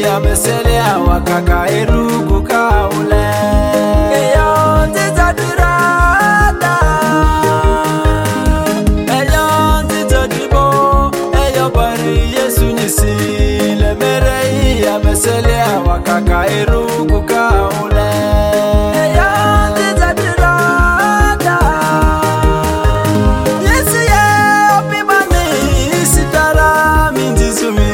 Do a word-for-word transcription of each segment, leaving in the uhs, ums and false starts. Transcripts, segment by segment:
ameselea wakaka erugu kaule eyo titadirada eyo titadibo eyo bari Yesu nyisi lemere ameselea wakaka erugu kaule eyo titadirada Yesu ye opimani sitara minjizumi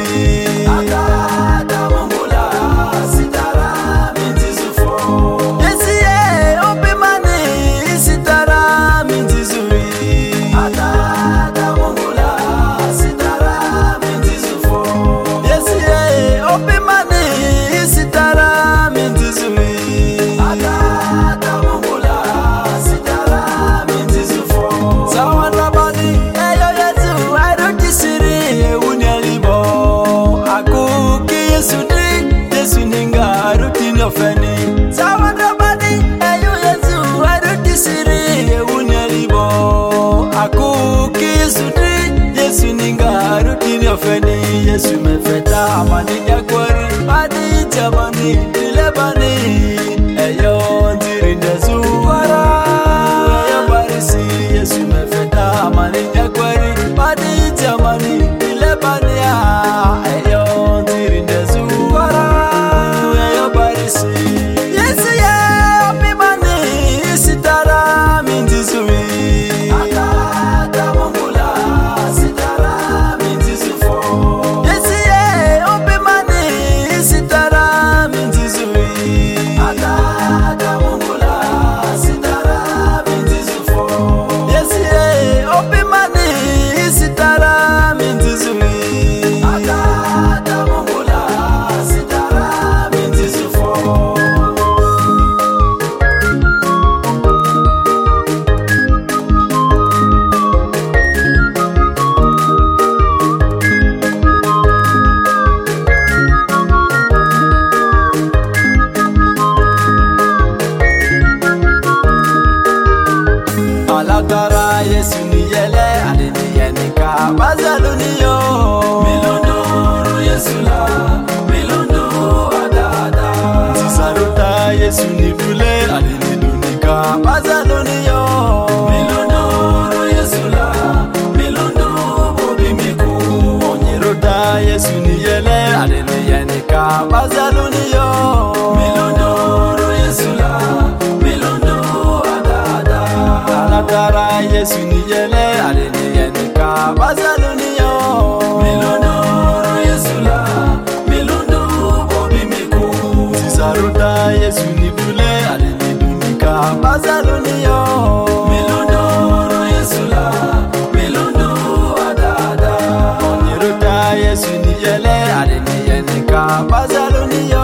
Ofeni sawadabadi eyo Yesu arudisiri ewunyalibo akuki Yesu di Yesu ninga arudini ofeni Yesu mefeta amani jakwari adi jamani dilebani eyo ntirindezu wara eyo barisi Yesu mefeta amani jakwari adi jamani dilebani eyo ntirindezu wara Yesu ye opimani sitara minjizumi akada mongula sitara minjizufo Yesu ye opimani sitara minjizumi akada mongula sitara minjizufo Yesu ye opimani sitara minjizumi akada mongula sitara minjizufo Alatara Yesu niyele adeniyenika bazaluniyo milondoro Yesu la milondo adada Tisaruta Yesu nidule adenidunika bazaluniyo milondoro Yesu la milondo bobimiku Onyeruta Yesu niyele adeniyenika bazaluniyo milondoro Yesu la milondo adada Alatara Yesu niyele adeniyenika bazaluniyo milondoro Yesu la milondo bobimiku Tisaruta Yesu nidule adenidunika bazaluniyo milondoro Yesu la milondo adada Onyeruta Yesu niyele adeniyenika bazaluniyo